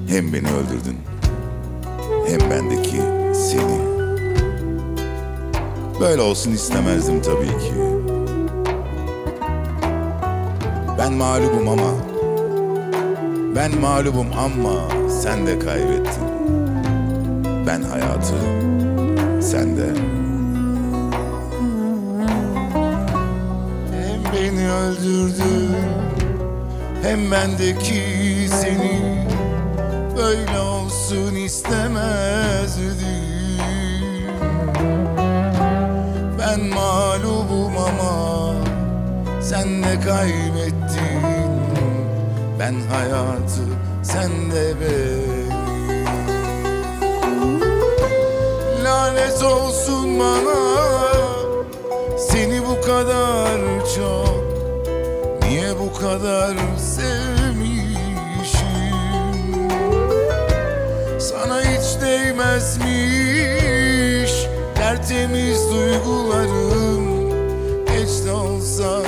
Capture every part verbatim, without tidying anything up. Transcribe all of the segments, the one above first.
Hem beni öldürdün, hem bendeki seni. Böyle olsun istemezdim tabii ki. Ben mağlubum ama, ben mağlubum ama sen de kaybettin. Ben hayatı, sen de. Hem beni öldürdün, hem bendeki seni. Böyle olsun istemezdim. Ben mağlubum ama sen de kaybettin. Ben hayatı, sen de beni. Lanet olsun bana, seni bu kadar çok, niye bu kadar sevmişim? Sana hiç değmezmiş tertemiz duygularım. Geç de olsa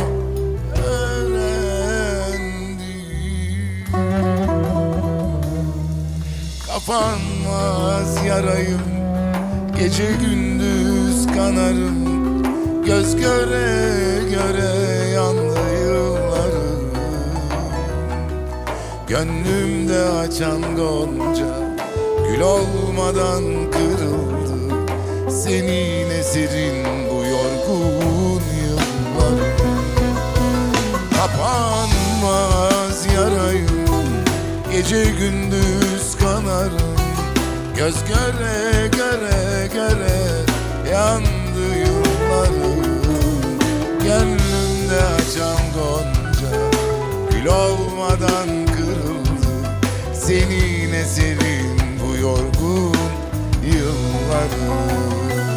öğrendim. Kapanmaz yarayım, gece gündüz kanarım. Göz göre göre yandı yıllarım. Gönlümde açan gonca gül olmadan kırıldı. Senin eserin bu yorgun yıllarım. Kapanmaz yarayım, gece gündüz kanarım. Göz göre göre göre yandı yıllarım. Gönlümde açan gonca gül olmadan kırıldı. Senin eserin bu yorgun yıllarım.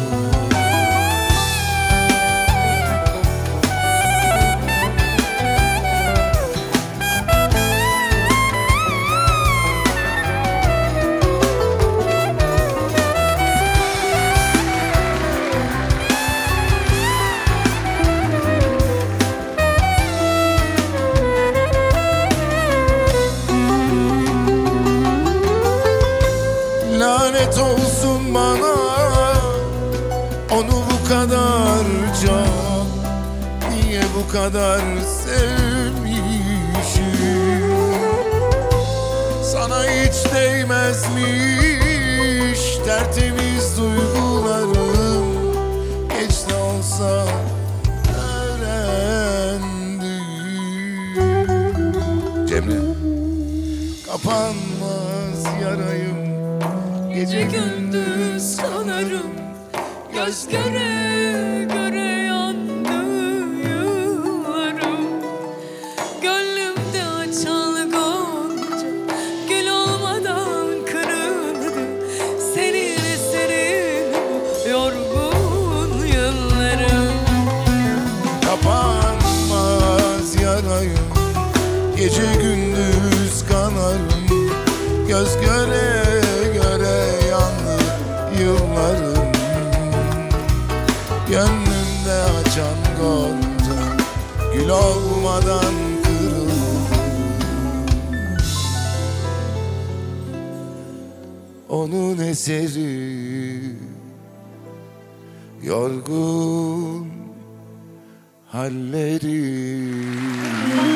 Lanet olsun bana, onu bu kadar çok, niye bu kadar sevmişim? Sana hiç değmezmiş tertemiz duygularım. Geç de olsa öğrendim. Cemre. Kapanmaz yarayım, gece gündüz kanarım. Göz göre göre yandı yıllarım. Gönlümde açan gonca gül olmadan kırıldı. Senin eserin bu yorgun yıllarım. Kapanmaz yarayım, gece gündüz kanarım. Göz göre göre yandı yıllarım. Gönlümde açan gonca gül olmadan kırıldı. Onun eseri yorgun halleri.